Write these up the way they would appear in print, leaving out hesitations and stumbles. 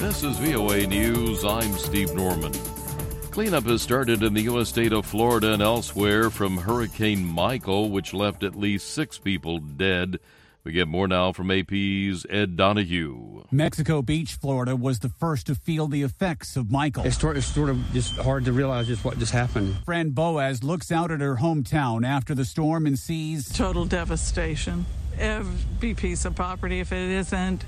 This is VOA News. I'm Steve Norman. Cleanup has started in the U.S. state of Florida and elsewhere from Hurricane Michael, which left at least 6 people dead. We get more now from AP's Ed Donahue. Mexico Beach, Florida, was the first to feel the effects of Michael. It's sort of just hard to realize just what just happened. Fran Boaz looks out at her hometown after the storm and sees total devastation. Every piece of property, if it isn't,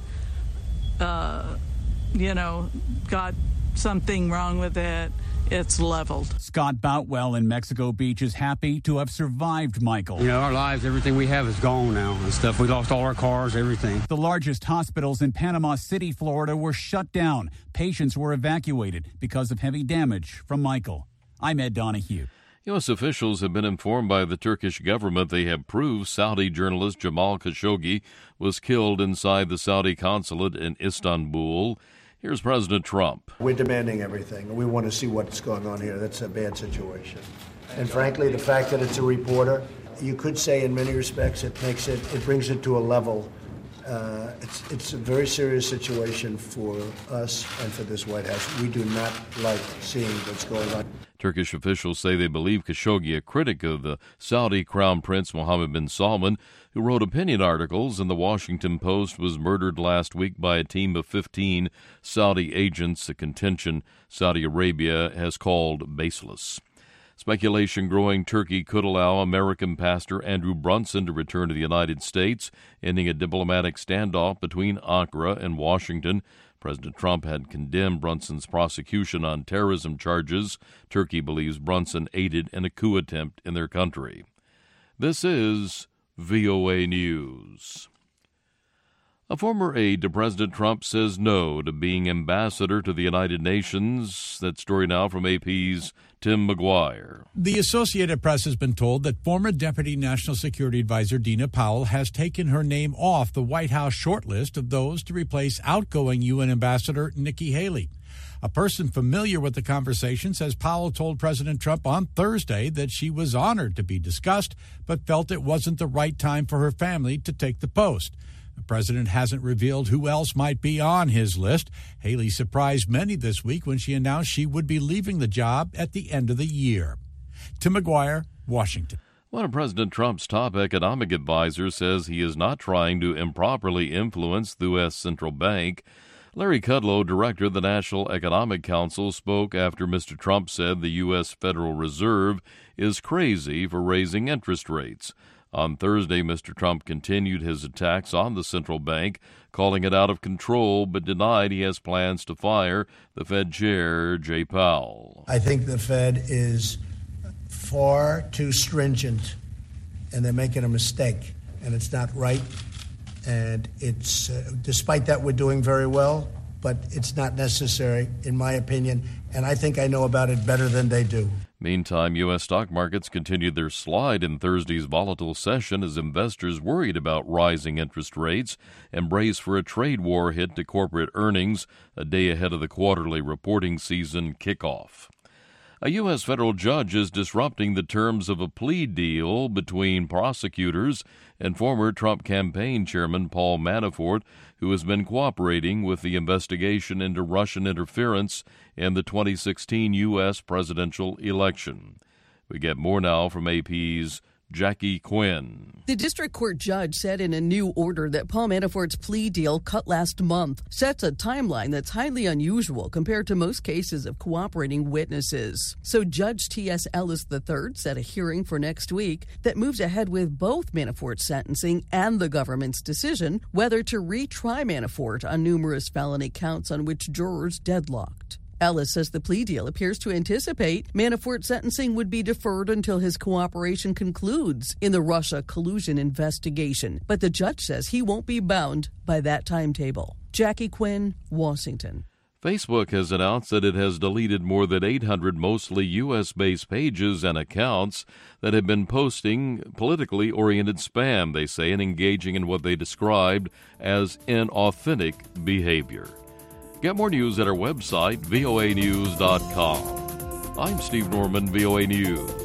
got something wrong with it, it's leveled. Scott Boutwell in Mexico Beach is happy to have survived Michael. You know, our lives, everything we have is gone now and stuff. We lost all our cars, everything. The largest hospitals in Panama City, Florida were shut down. Patients were evacuated because of heavy damage from Michael. I'm Ed Donahue. U.S. officials have been informed by the Turkish government they have proved Saudi journalist Jamal Khashoggi was killed inside the Saudi consulate in Istanbul. Here's President Trump. We're demanding everything. We want to see what's going on here. That's a bad situation. And frankly, the fact that it's a reporter, you could say in many respects it brings it to a level. It's a very serious situation for us and for this White House. We do not like seeing what's going on. Turkish officials say they believe Khashoggi, a critic of the Saudi Crown Prince Mohammed bin Salman, who wrote opinion articles in the Washington Post, was murdered last week by a team of 15 Saudi agents, a contention Saudi Arabia has called baseless. Speculation growing Turkey could allow American pastor Andrew Brunson to return to the United States, ending a diplomatic standoff between Ankara and Washington. President Trump had condemned Brunson's prosecution on terrorism charges. Turkey believes Brunson aided in a coup attempt in their country. This is VOA News. A former aide to President Trump says no to being ambassador to the United Nations. That story now from AP's Tim McGuire. The Associated Press has been told that former Deputy National Security Advisor Dina Powell has taken her name off the White House shortlist of those to replace outgoing UN Ambassador Nikki Haley. A person familiar with the conversation says Powell told President Trump on Thursday that she was honored to be discussed, but felt it wasn't the right time for her family to take the post. The president hasn't revealed who else might be on his list. Haley surprised many this week when she announced she would be leaving the job at the end of the year. Tim McGuire, Washington. One of President Trump's top economic advisors says he is not trying to improperly influence the U.S. Central Bank. Larry Kudlow, director of the National Economic Council, spoke after Mr. Trump said the U.S. Federal Reserve is crazy for raising interest rates. On Thursday, Mr. Trump continued his attacks on the central bank, calling it out of control, but denied he has plans to fire the Fed chair, Jay Powell. I think the Fed is far too stringent, and they're making a mistake, and it's not right. And it's, despite that, we're doing very well, but it's not necessary, in my opinion, and I think I know about it better than they do. Meantime, U.S. stock markets continued their slide in Thursday's volatile session as investors worried about rising interest rates and braced for a trade war hit to corporate earnings a day ahead of the quarterly reporting season kickoff. A U.S. federal judge is disrupting the terms of a plea deal between prosecutors and former Trump campaign chairman Paul Manafort, who has been cooperating with the investigation into Russian interference in the 2016 U.S. presidential election. We get more now from AP's Jackie Quinn. The district court judge said in a new order that Paul Manafort's plea deal cut last month sets a timeline that's highly unusual compared to most cases of cooperating witnesses. So Judge T.S. Ellis III set a hearing for next week that moves ahead with both Manafort's sentencing and the government's decision whether to retry Manafort on numerous felony counts on which jurors deadlocked. Ellis says the plea deal appears to anticipate Manafort's sentencing would be deferred until his cooperation concludes in the Russia collusion investigation. But the judge says he won't be bound by that timetable. Jackie Quinn, Washington. Facebook has announced that it has deleted more than 800 mostly U.S.-based pages and accounts that have been posting politically oriented spam, they say, and engaging in what they described as inauthentic behavior. Get more news at our website, voanews.com. I'm Steve Norman, VOA News.